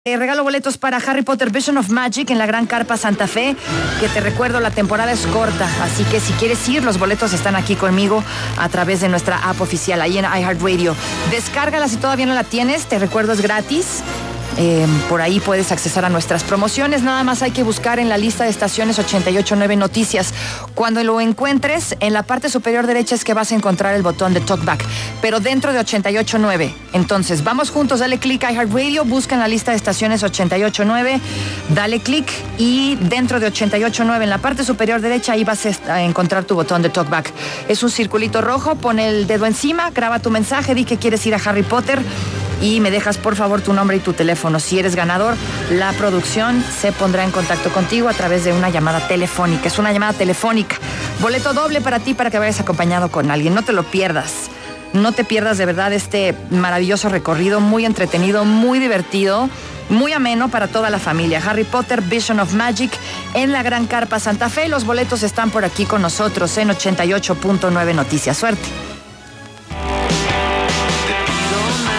Regalo boletos para Harry Potter Vision of Magic en la Gran Carpa Santa Fe, que te recuerdo, la temporada es corta, así que si quieres ir, los boletos están aquí conmigo a través de nuestra app oficial, ahí en iHeartRadio. Descárgala si todavía no la tienes, te recuerdo, es gratis. Por ahí puedes accesar a nuestras promociones. Nada más hay que buscar en la lista de estaciones 889 Noticias. Cuando lo encuentres, en la parte superior derecha es que vas a encontrar el botón de Talkback, pero dentro de 889. Entonces, vamos juntos, dale clic a iHeartRadio, busca en la lista de estaciones 889, dale clic y dentro de 889, en la parte superior derecha, ahí vas a encontrar tu botón de Talkback. Es un circulito rojo, pon el dedo encima, graba tu mensaje, di que quieres ir a Harry Potter y me dejas por favor tu nombre y tu teléfono. Si eres ganador, la producción se pondrá en contacto contigo a través de una llamada telefónica. Es una llamada telefónica. Boleto doble para ti, para que vayas acompañado con alguien. No te lo pierdas. No te pierdas de verdad este maravilloso recorrido, muy entretenido, muy divertido, muy ameno para toda la familia. Harry Potter Vision of Magic en la Gran Carpa Santa Fe. Los boletos están por aquí con nosotros en 88.9 Noticias. Suerte.